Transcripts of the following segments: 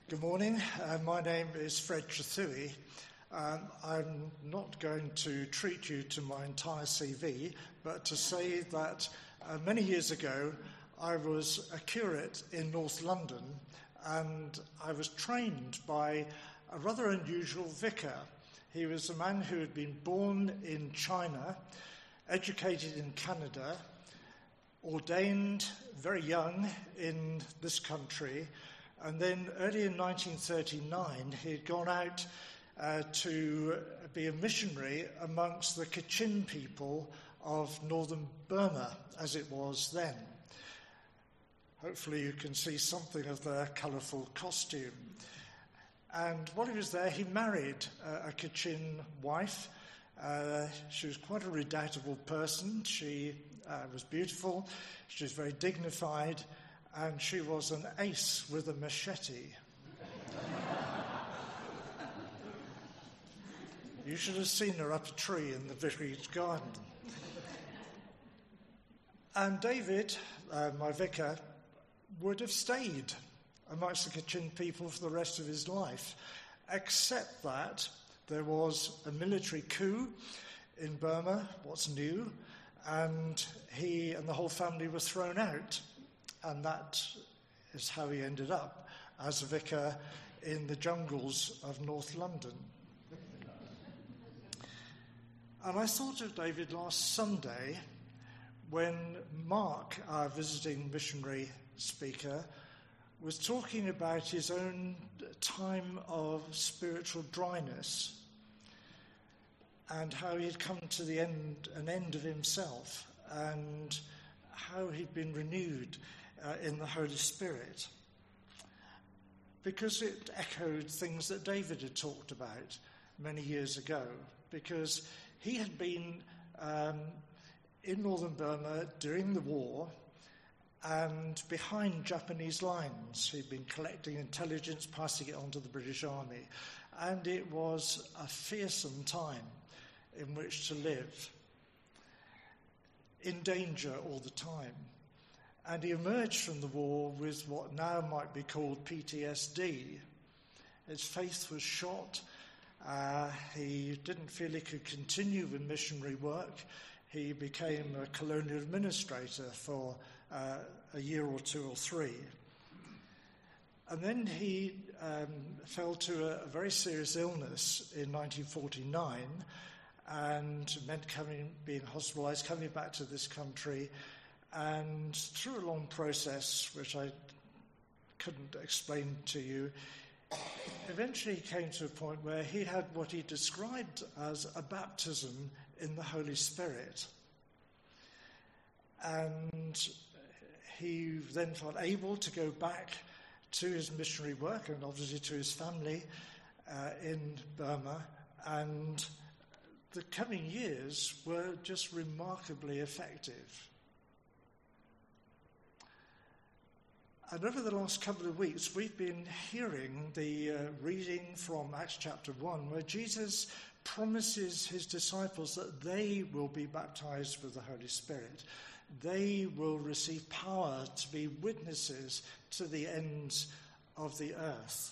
Good morning. My name is Fred Trethui. I'm not going to treat you to my entire CV, but to say that many years ago I was a curate in North London, and I was trained by a rather unusual vicar. He was a man who had been born in China, educated in Canada, ordained very young in this country, and then early in 1939 he had gone out to be a missionary amongst the Kachin people of northern Burma, as it was then. Hopefully you can see something of their colourful costume. And while he was there, he married a Kachin wife. She was quite a redoubtable person. She was beautiful, she was very dignified, and she was an ace with a machete. You should have seen her up a tree in the vicarage garden. And David, my vicar, would have stayed amongst the Kachin people for the rest of his life, except that there was a military coup in Burma, what's new, and he and the whole family were thrown out. And that is how he ended up as a vicar in the jungles of North London. And I thought of David last Sunday when Mark, our visiting missionary speaker, was talking about his own time of spiritual dryness and how he'd come to an end of himself, and how he'd been renewed in the Holy Spirit, because it echoed things that David had talked about many years ago, because he had been in northern Burma during the war and behind Japanese lines. He'd been collecting intelligence, passing it on to the British Army, and it was a fearsome time in which to live, in danger all the time. And he emerged from the war with what now might be called PTSD. His faith was shot. He didn't feel he could continue with missionary work. He became a colonial administrator for a year or two or three. And then he fell to a very serious illness in 1949, and meant being hospitalized, coming back to this country. And through a long process, which I couldn't explain to you, eventually he came to a point where he had what he described as a baptism in the Holy Spirit. And he then felt able to go back to his missionary work and obviously to his family in Burma. And the coming years were just remarkably effective. And over the last couple of weeks, we've been hearing the reading from Acts chapter 1, where Jesus promises his disciples that they will be baptized with the Holy Spirit. They will receive power to be witnesses to the ends of the earth.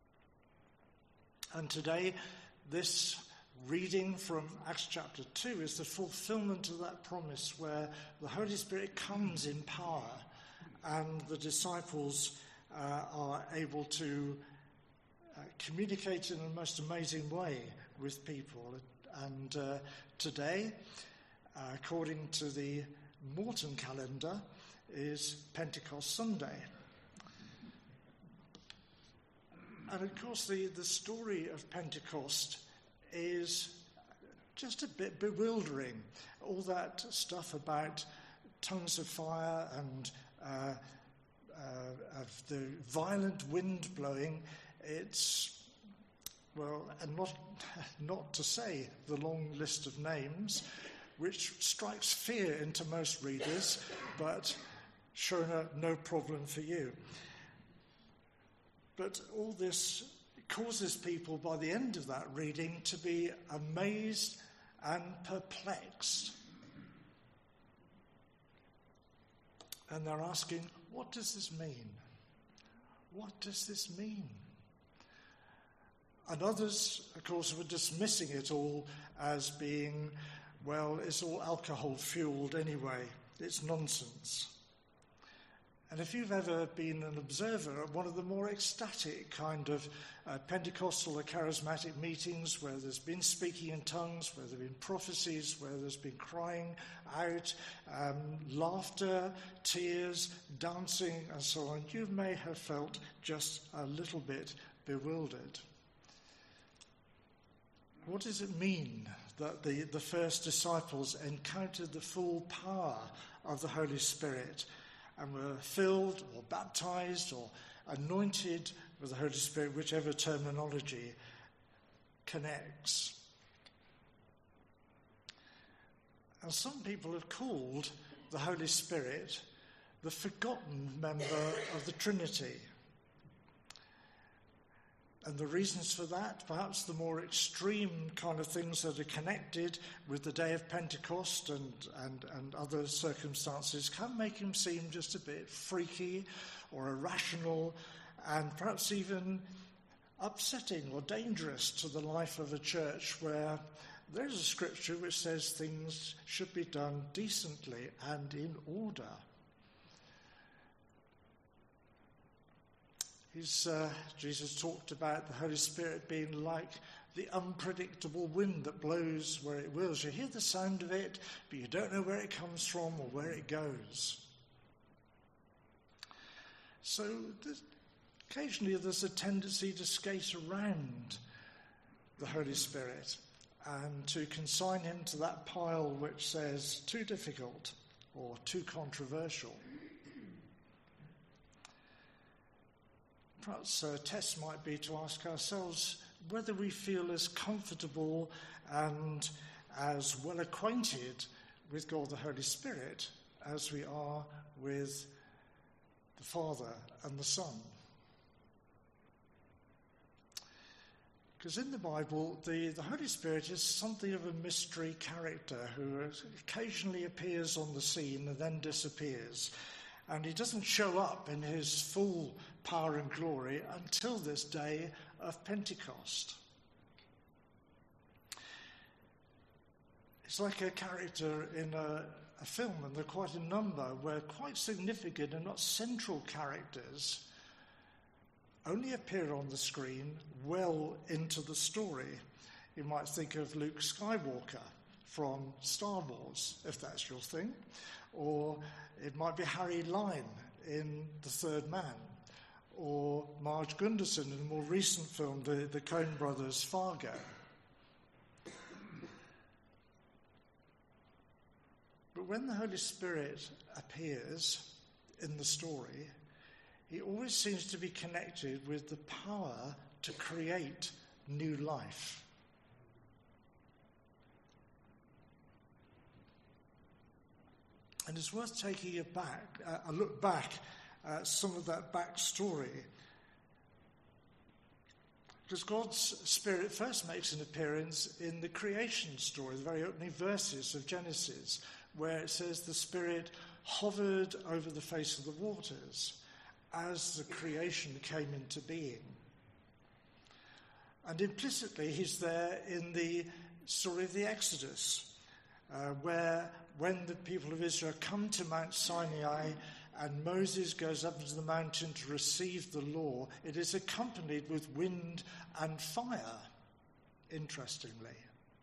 And today, this reading from Acts chapter 2 is the fulfillment of that promise, where the Holy Spirit comes in power, and the disciples are able to communicate in the most amazing way with people. And today, according to the Morton calendar, is Pentecost Sunday. And of course, the story of Pentecost is just a bit bewildering. All that stuff about tongues of fire and of the violent wind blowing, it's, well, and not to say the long list of names, which strikes fear into most readers, but sure enough, no problem for you. But all this causes people, by the end of that reading, to be amazed and perplexed. And they're asking, what does this mean? What does this mean? And others, of course, were dismissing it all as being, well, it's all alcohol-fueled anyway. It's nonsense. And if you've ever been an observer at one of the more ecstatic kind of Pentecostal or charismatic meetings where there's been speaking in tongues, where there have been prophecies, where there's been crying out, laughter, tears, dancing, and so on, you may have felt just a little bit bewildered. What does it mean that the first disciples encountered the full power of the Holy Spirit and were filled or baptized or anointed with the Holy Spirit, whichever terminology connects? And some people have called the Holy Spirit the forgotten member of the Trinity. And the reasons for that, perhaps the more extreme kind of things that are connected with the day of Pentecost and other circumstances, can make him seem just a bit freaky or irrational and perhaps even upsetting or dangerous to the life of a church where there's a scripture which says things should be done decently and in order. Jesus talked about the Holy Spirit being like the unpredictable wind that blows where it wills. You hear the sound of it, but you don't know where it comes from or where it goes. So occasionally there's a tendency to skate around the Holy Spirit and to consign him to that pile which says too difficult or too controversial. Perhaps a test might be to ask ourselves whether we feel as comfortable and as well acquainted with God the Holy Spirit as we are with the Father and the Son. Because in the Bible, the Holy Spirit is something of a mystery character who occasionally appears on the scene and then disappears. And he doesn't show up in his full power and glory until this day of Pentecost. It's like a character in a film, and there are quite a number where quite significant and not central characters only appear on the screen well into the story. You might think of Luke Skywalker from Star Wars, if that's your thing, or it might be Harry Lime in The Third Man, or Marge Gunderson in a more recent film, the Coen brothers' Fargo. But when the Holy Spirit appears in the story, he always seems to be connected with the power to create new life. And it's worth taking a look back at some of that backstory. Because God's Spirit first makes an appearance in the creation story, the very opening verses of Genesis, where it says the Spirit hovered over the face of the waters as the creation came into being. And implicitly, he's there in the story of the Exodus, where when the people of Israel come to Mount Sinai and Moses goes up into the mountain to receive the law, it is accompanied with wind and fire, interestingly.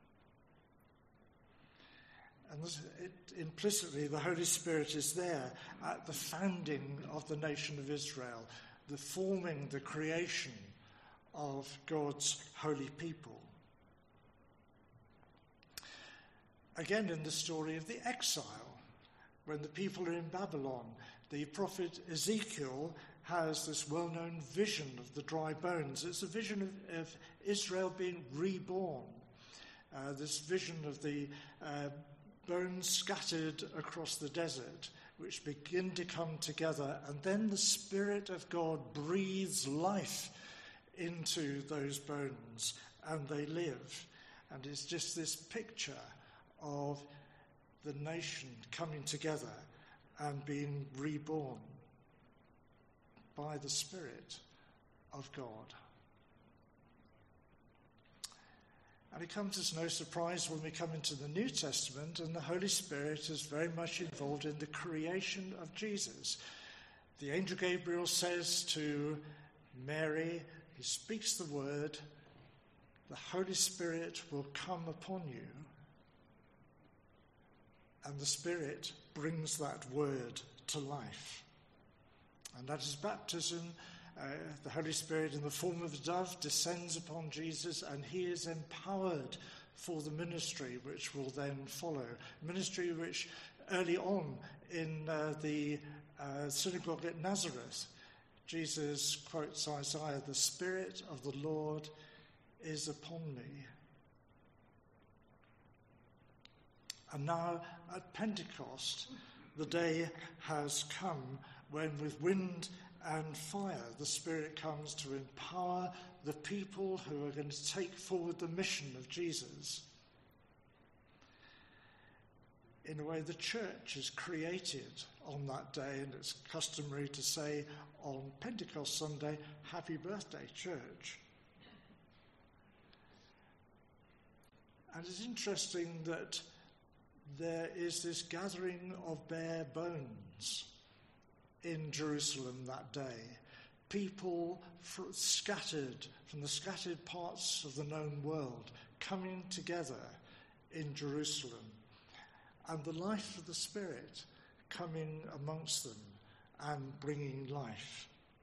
And implicitly, the Holy Spirit is there at the founding of the nation of Israel, the forming, the creation of God's holy people. Again, in the story of the exile, when the people are in Babylon, the prophet Ezekiel has this well-known vision of the dry bones. It's a vision of Israel being reborn. This vision of the bones scattered across the desert, which begin to come together, and then the Spirit of God breathes life into those bones, and they live. And it's just this picture of the nation coming together and being reborn by the Spirit of God. And it comes as no surprise when we come into the New Testament, and the Holy Spirit is very much involved in the creation of Jesus. The angel Gabriel says to Mary, he speaks the word, the Holy Spirit will come upon you. And the Spirit brings that word to life. And at his baptism, the Holy Spirit in the form of a dove descends upon Jesus, and he is empowered for the ministry which will then follow. Ministry which early on in the synagogue at Nazareth, Jesus quotes Isaiah, "The Spirit of the Lord is upon me." And now at Pentecost, the day has come when with wind and fire the Spirit comes to empower the people who are going to take forward the mission of Jesus. In a way, the church is created on that day, and it's customary to say on Pentecost Sunday, "Happy birthday, church." And it's interesting that there is this gathering of bare bones in Jerusalem that day. People scattered from the scattered parts of the known world coming together in Jerusalem, and the life of the Spirit coming amongst them and bringing life.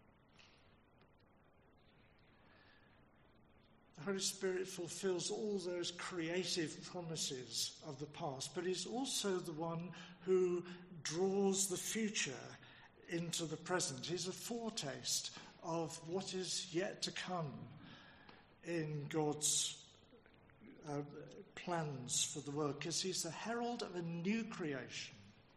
The Holy Spirit fulfills all those creative promises of the past, but he's also the one who draws the future into the present. He's a foretaste of what is yet to come in God's plans for the world, because he's the herald of a new creation.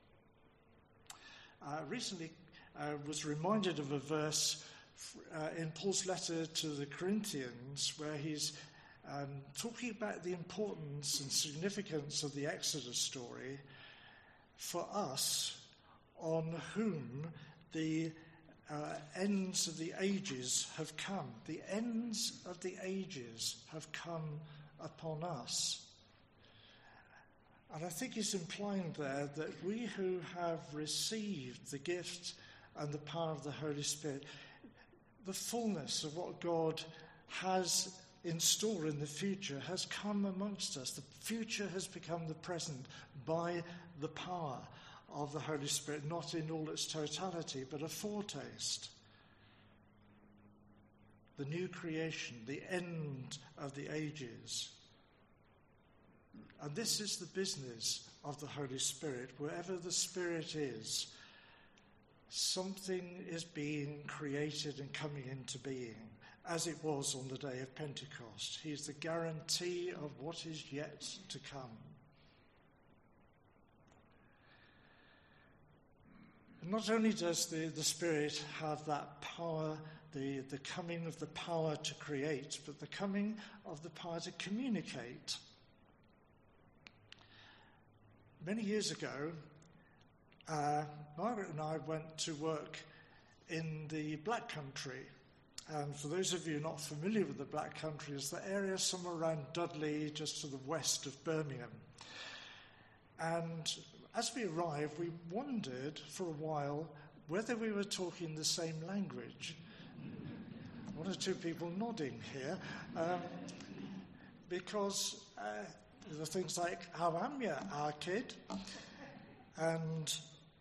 Recently was reminded of a verse in Paul's letter to the Corinthians, where he's talking about the importance and significance of the Exodus story for us, on whom the ends of the ages have come. The ends of the ages have come upon us. And I think he's implying there that we who have received the gift and the power of the Holy Spirit, the fullness of what God has in store in the future has come amongst us. The future has become the present by the power of the Holy Spirit, not in all its totality, but a foretaste. The new creation, the end of the ages. And this is the business of the Holy Spirit. Wherever the Spirit is, something is being created and coming into being, as it was on the day of Pentecost. He is the guarantee of what is yet to come. And not only does the Spirit have that power, the coming of the power to create, but the coming of the power to communicate. Many years ago, Margaret and I went to work in the Black Country. And for those of you not familiar with the Black Country, it's the area somewhere around Dudley, just to the west of Birmingham. And as we arrived, we wondered for a while whether we were talking the same language. One or two people nodding here, because there are things like, "How am you, our kid?" And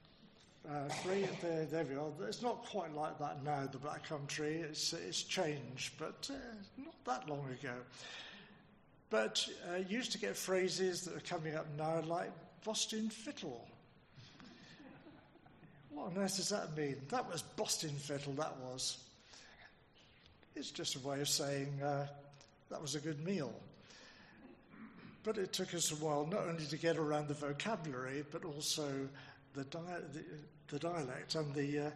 there we are. It's not quite like that now, the Black Country. It's changed, but not that long ago. But used to get phrases that are coming up now like Boston Fiddle. What on earth does that mean? That was Boston Fiddle, that was. It's just a way of saying that was a good meal. But it took us a while not only to get around the vocabulary, but also the dialect and the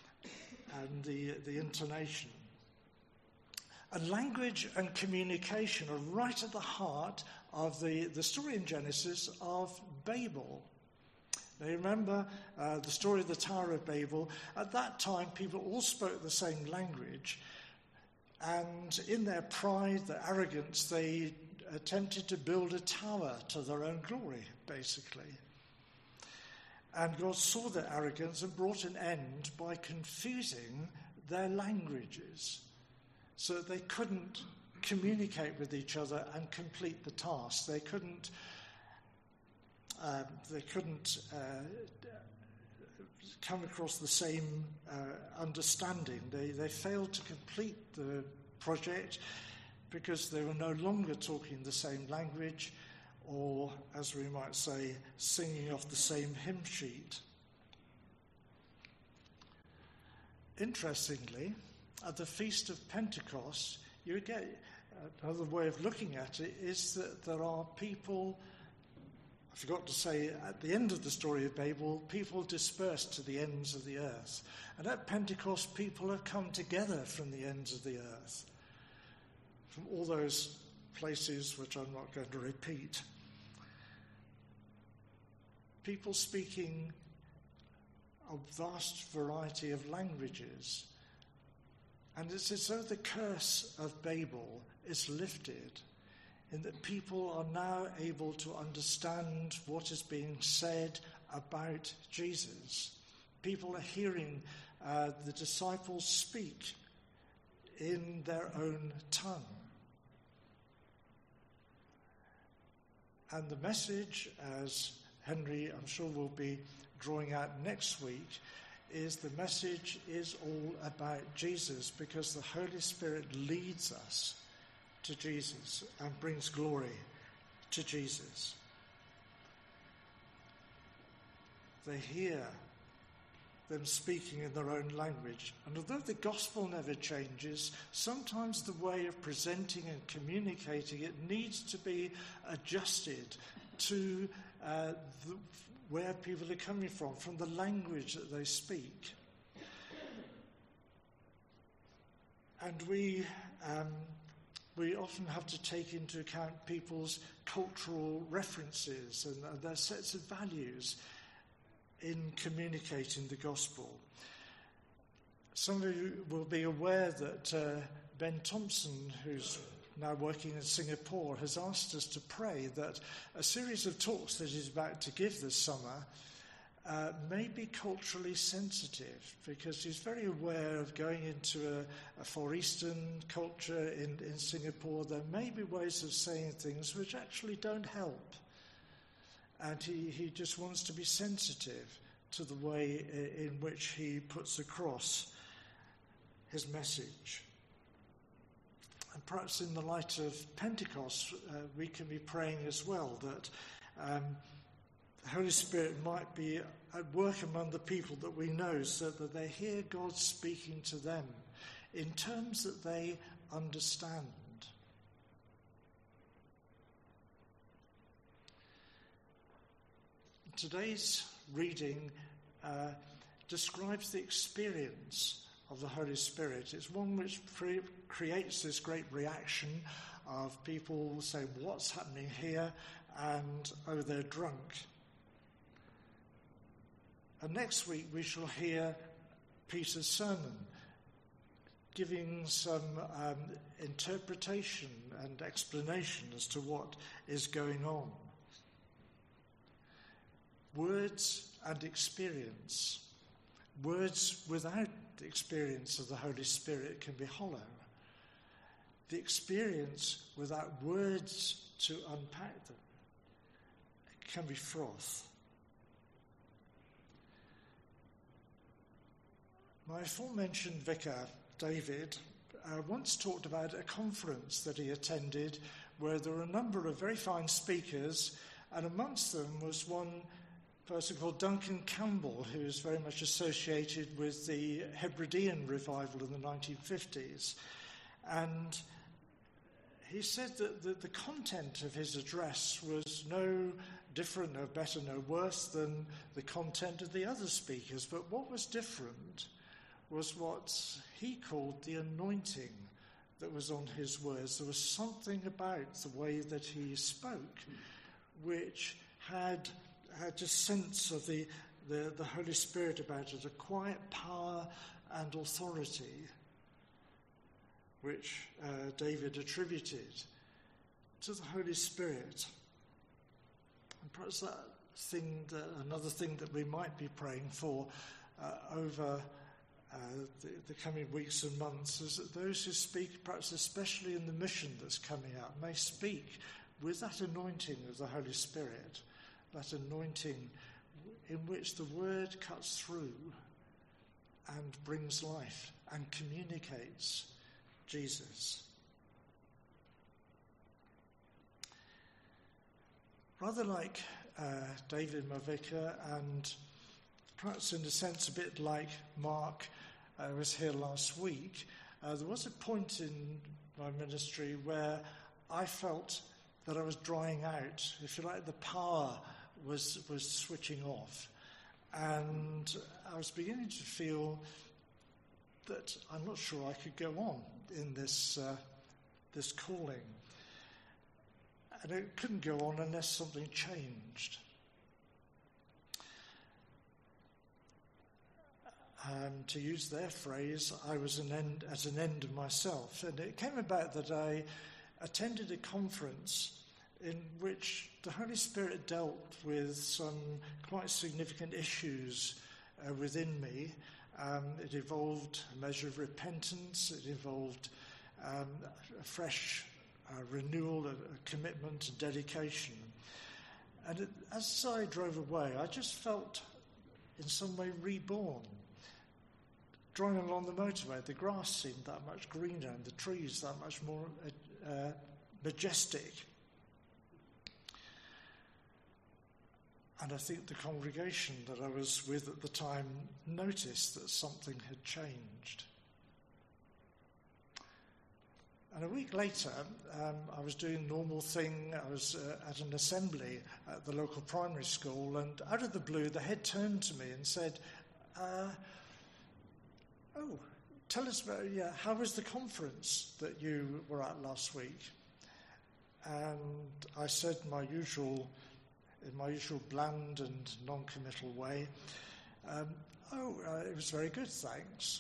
intonation. And language and communication are right at the heart of the story in Genesis of Babel. Now, you remember the story of the Tower of Babel. At that time, people all spoke the same language. And in their pride, their arrogance, they attempted to build a tower to their own glory, basically. And God saw their arrogance and brought an end by confusing their languages so that they couldn't communicate with each other and complete the task. They couldn't come across the same understanding. They failed to complete the project because they were no longer talking the same language, or, as we might say, singing off the same hymn sheet. Interestingly, at the Feast of Pentecost, you get another way of looking at it is that there are people, I forgot to say, at the end of the story of Babel, people dispersed to the ends of the earth. And at Pentecost, people have come together from the ends of the earth, from all those places which I'm not going to repeat. People speaking a vast variety of languages. And it's as though the curse of Babel is lifted, in that people are now able to understand what is being said about Jesus. People are hearing the disciples speak in their own tongue. And the message, as Henry, I'm sure, will be drawing out next week, is the message is all about Jesus, because the Holy Spirit leads us to Jesus and brings glory to Jesus. They hear them speaking in their own language. And although the gospel never changes, sometimes the way of presenting and communicating it needs to be adjusted to where people are coming from the language that they speak. And we often have to take into account people's cultural references and their sets of values in communicating the gospel. Some of you will be aware that Ben Thompson, who's now working in Singapore, has asked us to pray that a series of talks that he's about to give this summer may be culturally sensitive, because he's very aware of going into a Far Eastern culture in Singapore. There may be ways of saying things which actually don't help. And he just wants to be sensitive to the way in which he puts across his message. And perhaps in the light of Pentecost, we can be praying as well that the Holy Spirit might be at work among the people that we know, so that they hear God speaking to them in terms that they understand. Today's reading describes the experience of the Holy Spirit. It's one which creates this great reaction of people saying, "What's happening here?" and, "Oh, they're drunk." And next week we shall hear Peter's sermon, giving some interpretation and explanation as to what is going on. Words and experience. Words without the experience of the Holy Spirit can be hollow. The experience without words to unpack them can be froth. My aforementioned vicar, David, once talked about a conference that he attended where there were a number of very fine speakers, and amongst them was one person called Duncan Campbell, who is very much associated with the Hebridean revival in the 1950s. And he said that the content of his address was no different, no better, no worse than the content of the other speakers. But what was different was what he called the anointing that was on his words. There was something about the way that he spoke which had a sense of the Holy Spirit about it, a quiet power and authority, which David attributed to the Holy Spirit. And perhaps another thing that we might be praying for over the coming weeks and months is that those who speak, perhaps especially in the mission that's coming up, may speak with that anointing of the Holy Spirit, that anointing in which the word cuts through and brings life and communicates Jesus. Rather like David, my vicar, and perhaps in a sense a bit like Mark was here last week, there was a point in my ministry where I felt that I was drying out. If you like, the power was switching off. And I was beginning to feel that I'm not sure I could go on in this calling. And it couldn't go on unless something changed. To use their phrase, I was at an end of myself. And it came about that I attended a conference in which the Holy Spirit dealt with some quite significant issues within me. It involved a measure of repentance. It involved a fresh renewal, a commitment, and dedication. And as I drove away, I just felt in some way reborn. Driving along the motorway, the grass seemed that much greener and the trees that much more majestic. And I think the congregation that I was with at the time noticed that something had changed. And a week later, I was doing a normal thing. I was at an assembly at the local primary school, and out of the blue, the head turned to me and said, tell us about, how was the conference that you were at last week? And I said in my usual bland and non-committal way, it was very good, thanks.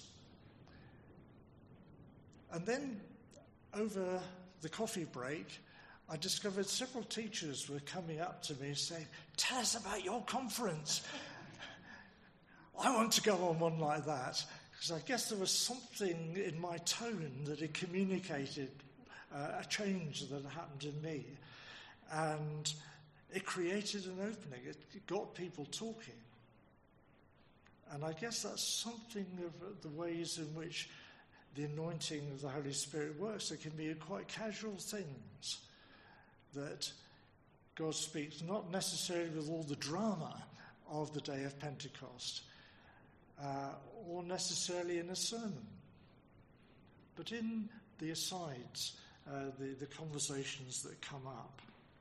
And then over the coffee break, I discovered several teachers were coming up to me saying, tell us about your conference. I want to go on one like that. Because I guess there was something in my tone that had communicated a change that had happened in me. And it created an opening. It got people talking. And I guess that's something of the ways in which the anointing of the Holy Spirit works. There can be quite casual things that God speaks, not necessarily with all the drama of the day of Pentecost, or necessarily in a sermon, but in the asides, the conversations that come up.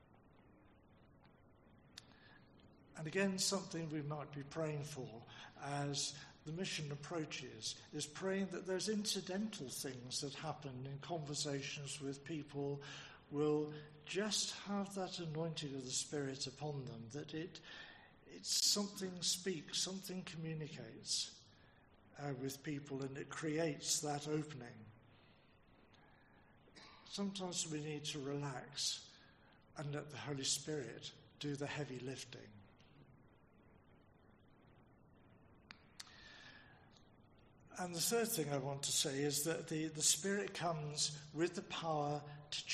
And again, something we might be praying for as the mission approaches is praying that those incidental things that happen in conversations with people will just have that anointing of the Spirit upon them, that it's something speaks, something communicates with people, and it creates that opening. Sometimes we need to relax and let the Holy Spirit do the heavy lifting. And the third thing I want to say is that the Spirit comes with the power to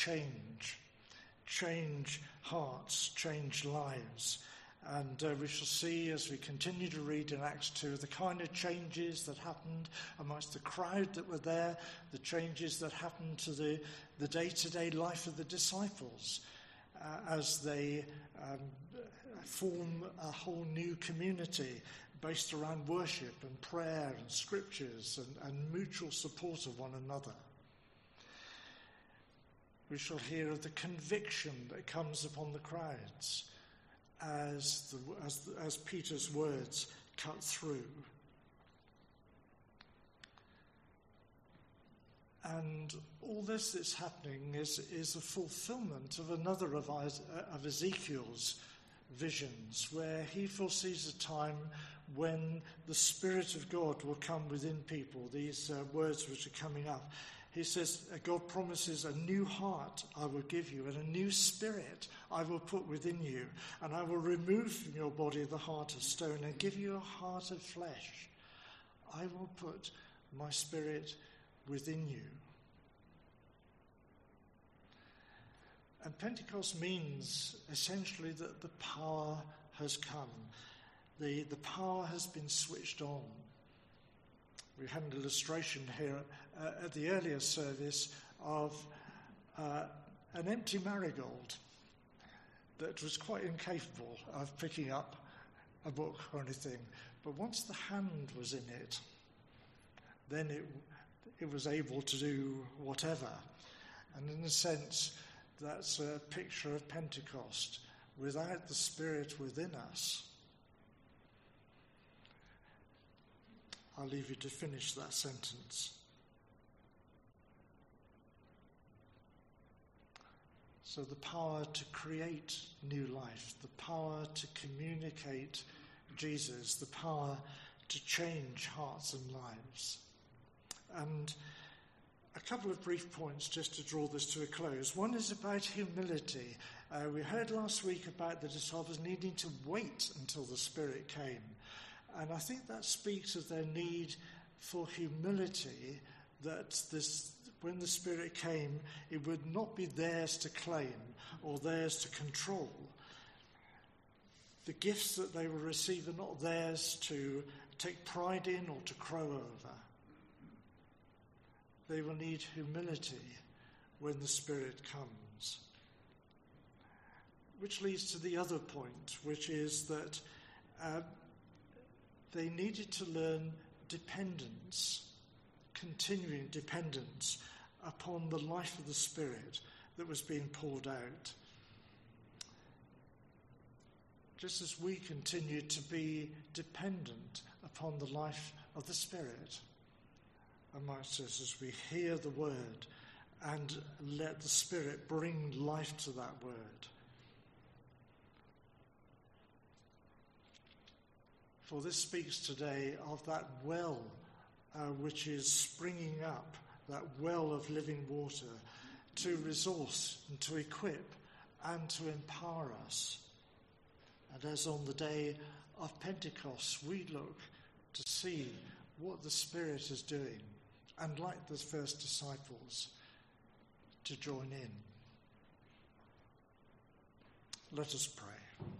change hearts, change lives. And we shall see as we continue to read in Acts 2 the kind of changes that happened amongst the crowd that were there, the changes that happened to the day-to-day life of the disciples as they form a whole new community based around worship and prayer and scriptures and mutual support of one another. We shall hear of the conviction that comes upon the crowds as Peter's words cut through. And all this that's happening is a fulfillment of another of Ezekiel's visions, where he foresees a time when the Spirit of God will come within people. These words which are coming up. He says, God promises a new heart I will give you, and a new spirit I will put within you, and I will remove from your body the heart of stone and give you a heart of flesh. I will put my spirit within you. And Pentecost means essentially that the power has come. The power has been switched on. We had an illustration here at the earlier service of an empty marigold that was quite incapable of picking up a book or anything. But once the hand was in it, then it was able to do whatever. And in a sense, that's a picture of Pentecost. Without the Spirit within us, I'll leave you to finish that sentence. So the power to create new life, the power to communicate Jesus, the power to change hearts and lives. And a couple of brief points just to draw this to a close. One is about humility. We heard last week about the disciples needing to wait until the Spirit came. And I think that speaks of their need for humility, that when the Spirit came, it would not be theirs to claim or theirs to control. The gifts that they will receive are not theirs to take pride in or to crow over. They will need humility when the Spirit comes. Which leads to the other point, which is that they needed to learn dependence, continuing dependence upon the life of the Spirit that was being poured out. Just as we continue to be dependent upon the life of the Spirit amongst us as we hear the word and let the Spirit bring life to that word. For this speaks today of that well which is springing up, that well of living water, to resource and to equip and to empower us. And as on the day of Pentecost, we look to see what the Spirit is doing, and like the first disciples, to join in. Let us pray.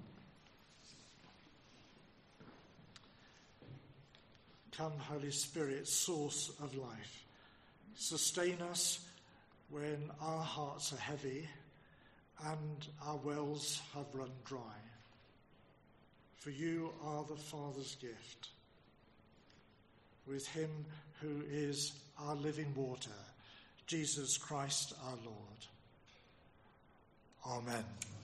Come, Holy Spirit, source of life. Sustain us when our hearts are heavy and our wells have run dry. For you are the Father's gift. With him who is our living water, Jesus Christ our Lord. Amen.